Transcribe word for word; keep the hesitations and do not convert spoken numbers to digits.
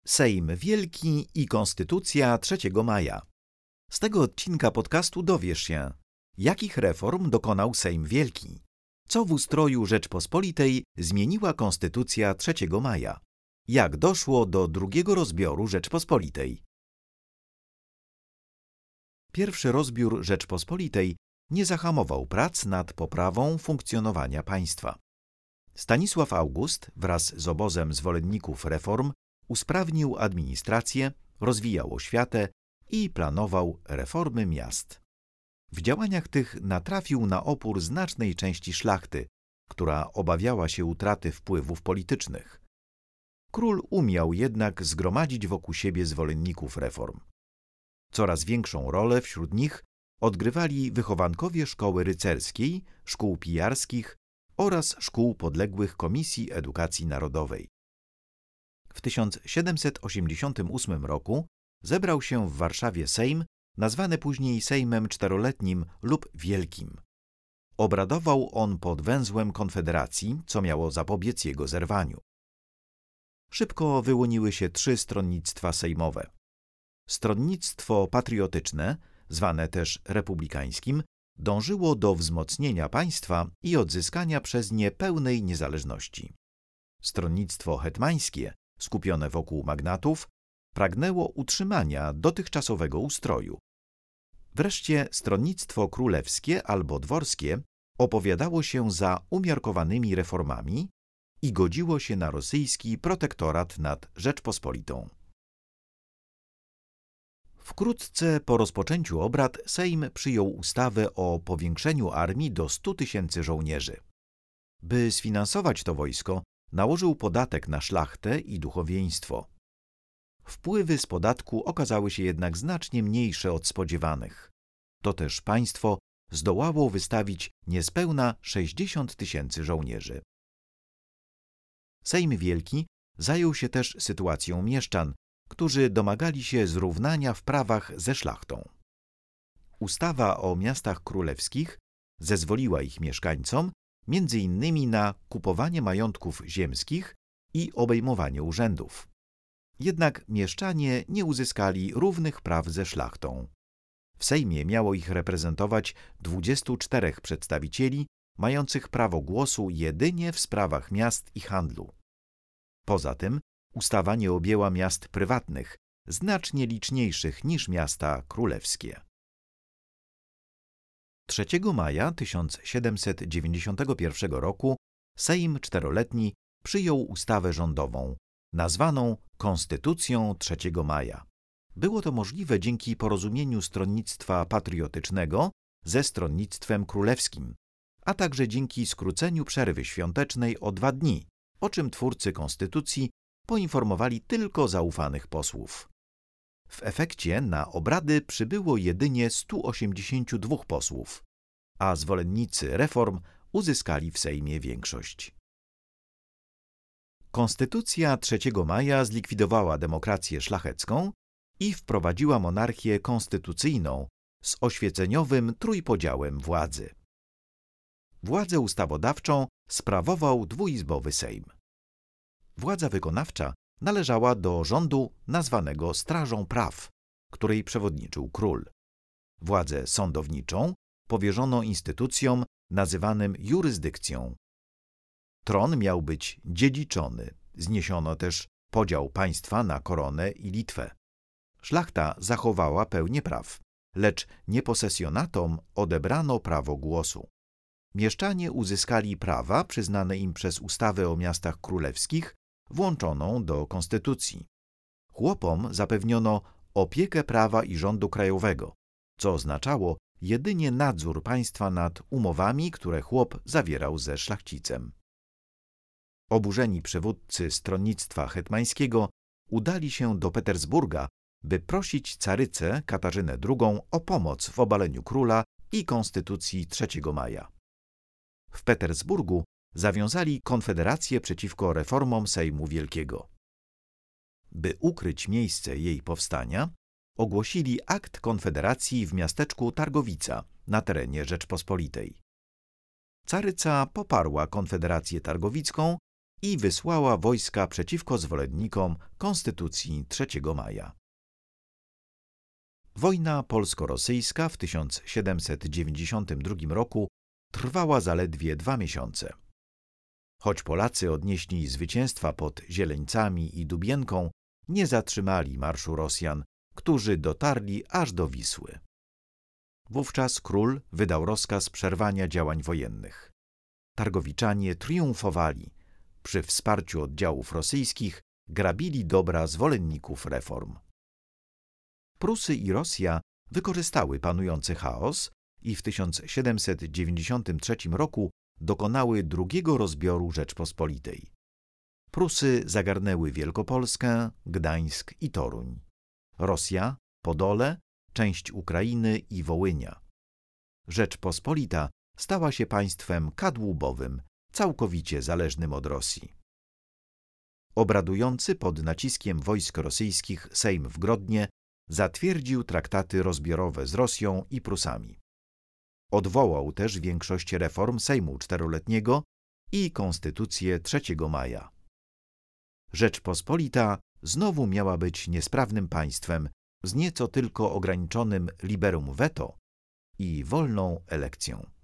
Sejm Wielki i Konstytucja trzeciego maja. Z tego odcinka podcastu dowiesz się, jakich reform dokonał Sejm Wielki, co w ustroju Rzeczpospolitej zmieniła Konstytucja trzeciego maja, jak doszło do drugiego rozbioru Rzeczpospolitej. Pierwszy rozbiór Rzeczpospolitej nie zahamował prac nad poprawą funkcjonowania państwa. Stanisław August wraz z obozem zwolenników reform usprawnił administrację, rozwijał oświatę i planował reformy miast. W działaniach tych natrafił na opór znacznej części szlachty, która obawiała się utraty wpływów politycznych. Król umiał jednak zgromadzić wokół siebie zwolenników reform. Coraz większą rolę wśród nich odgrywali wychowankowie szkoły rycerskiej, szkół pijarskich oraz szkół podległych Komisji Edukacji Narodowej. W tysiąc siedemset osiemdziesiątym ósmym roku zebrał się w Warszawie Sejm, nazwany później Sejmem Czteroletnim lub Wielkim. Obradował on pod węzłem Konfederacji, co miało zapobiec jego zerwaniu. Szybko wyłoniły się trzy stronnictwa sejmowe. Stronnictwo patriotyczne, zwane też republikańskim, dążyło do wzmocnienia państwa i odzyskania przez nie pełnej niezależności. Stronnictwo hetmańskie, skupione wokół magnatów, pragnęło utrzymania dotychczasowego ustroju. Wreszcie stronnictwo królewskie albo dworskie opowiadało się za umiarkowanymi reformami i godziło się na rosyjski protektorat nad Rzeczpospolitą. Wkrótce po rozpoczęciu obrad Sejm przyjął ustawę o powiększeniu armii do stu tysięcy żołnierzy. By sfinansować to wojsko, nałożył podatek na szlachtę i duchowieństwo. Wpływy z podatku okazały się jednak znacznie mniejsze od spodziewanych. To też państwo zdołało wystawić niespełna sześćdziesiąt tysięcy żołnierzy. Sejm Wielki zajął się też sytuacją mieszczan, którzy domagali się zrównania w prawach ze szlachtą. Ustawa o miastach królewskich zezwoliła ich mieszkańcom między innymi na kupowanie majątków ziemskich i obejmowanie urzędów. Jednak mieszczanie nie uzyskali równych praw ze szlachtą. W Sejmie miało ich reprezentować dwudziestu czterech przedstawicieli mających prawo głosu jedynie w sprawach miast i handlu. Poza tym ustawa nie objęła miast prywatnych, znacznie liczniejszych niż miasta królewskie. trzeciego maja tysiąc siedemset dziewięćdziesiątego pierwszego roku Sejm Czteroletni przyjął ustawę rządową, nazwaną Konstytucją trzeciego maja. Było to możliwe dzięki porozumieniu stronnictwa patriotycznego ze stronnictwem królewskim, a także dzięki skróceniu przerwy świątecznej o dwa dni, o czym twórcy konstytucji poinformowali tylko zaufanych posłów. W efekcie na obrady przybyło jedynie stu osiemdziesięciu dwóch posłów, a zwolennicy reform uzyskali w Sejmie większość. Konstytucja trzeciego maja zlikwidowała demokrację szlachecką i wprowadziła monarchię konstytucyjną z oświeceniowym trójpodziałem władzy. Władzę ustawodawczą sprawował dwuizbowy Sejm. Władza wykonawcza należała do rządu nazwanego Strażą Praw, której przewodniczył król. Władzę sądowniczą powierzono instytucjom nazywanym jurysdykcją. Tron miał być dziedziczony, zniesiono też podział państwa na koronę i Litwę. Szlachta zachowała pełnię praw, lecz nieposesjonatom odebrano prawo głosu. Mieszczanie uzyskali prawa przyznane im przez ustawę o miastach królewskich, włączoną do konstytucji. Chłopom zapewniono opiekę prawa i rządu krajowego, co oznaczało jedynie nadzór państwa nad umowami, które chłop zawierał ze szlachcicem. Oburzeni przywódcy stronnictwa hetmańskiego udali się do Petersburga, by prosić carycę Katarzynę drugą o pomoc w obaleniu króla i konstytucji trzeciego maja. W Petersburgu zawiązali konfederację przeciwko reformom Sejmu Wielkiego. By ukryć miejsce jej powstania, ogłosili akt konfederacji w miasteczku Targowica na terenie Rzeczpospolitej. Caryca poparła konfederację targowicką i wysłała wojska przeciwko zwolennikom Konstytucji trzeciego maja. Wojna polsko-rosyjska w tysiąc siedemset dziewięćdziesiątym drugim roku trwała zaledwie dwa miesiące. Choć Polacy odnieśli zwycięstwa pod Zieleńcami i Dubienką, nie zatrzymali marszu Rosjan, którzy dotarli aż do Wisły. Wówczas król wydał rozkaz przerwania działań wojennych. Targowiczanie triumfowali. Przy wsparciu oddziałów rosyjskich grabili dobra zwolenników reform. Prusy i Rosja wykorzystały panujący chaos i w tysiąc siedemset dziewięćdziesiątym trzecim roku dokonały drugiego rozbioru Rzeczpospolitej. Prusy zagarnęły Wielkopolskę, Gdańsk i Toruń. Rosja, Podole, część Ukrainy i Wołynia. Rzeczpospolita stała się państwem kadłubowym, całkowicie zależnym od Rosji. Obradujący pod naciskiem wojsk rosyjskich Sejm w Grodnie zatwierdził traktaty rozbiorowe z Rosją i Prusami. Odwołał też większość reform Sejmu Czteroletniego i Konstytucję trzeciego maja. Rzeczpospolita znowu miała być niesprawnym państwem z nieco tylko ograniczonym liberum veto i wolną elekcją.